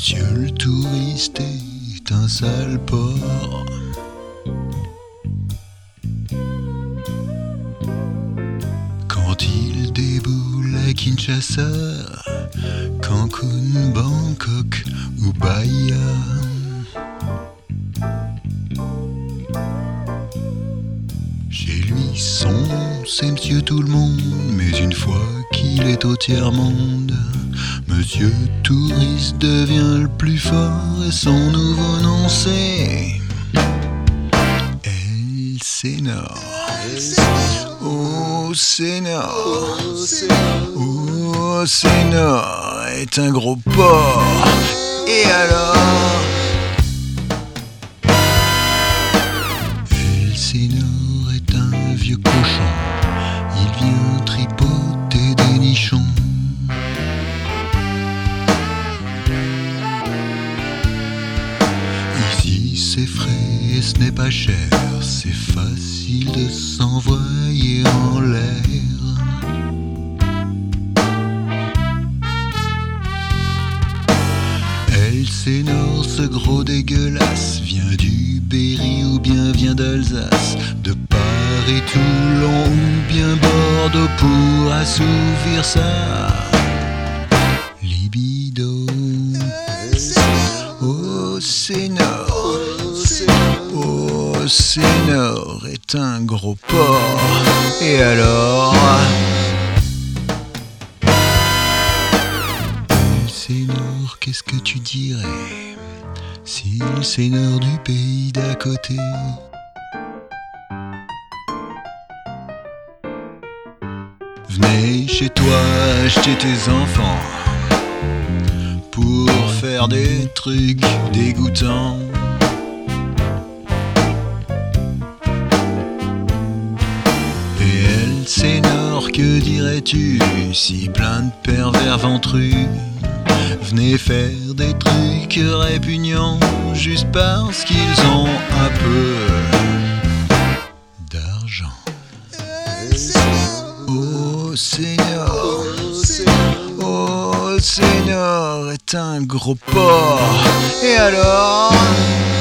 Monsieur le touriste est un sale porc. Quand il déboule à Kinshasa, Cancun, Bangkok ou Bahia, chez lui c'est monsieur tout le monde. Mais une fois qu'il est au tiers-monde, monsieur touriste devient le plus fort. Et son nouveau nom c'est Elsénor. Oh, Elsénor. Oh, Elsénor est un gros porc. Et alors Elsénor est un vieux cochon. Il vient tripoter des nichons. Ici c'est frais et ce n'est pas cher. C'est facile de s'envoyer en l'air. Elsénor, ce gros dégueulasse, vient du Berry ou bien vient d'Alsace, de Paris, Toulon ou bien Bordeaux pour assouvir sa libido. Oh, Elsénor. Oh, Elsénor est un gros porc. Et alors Elsénor, qu'est-ce que tu dirais si Elsénor du pays d'à côté venait chez toi acheter tes enfants pour faire des trucs dégoûtants? Et Elsénor, que dirais-tu si plein de pervers ventrus venaient faire des trucs répugnants juste parce qu'ils ont un peu d'argent? Oh, Elsénor. Oh, Elsénor est un gros porc. Et alors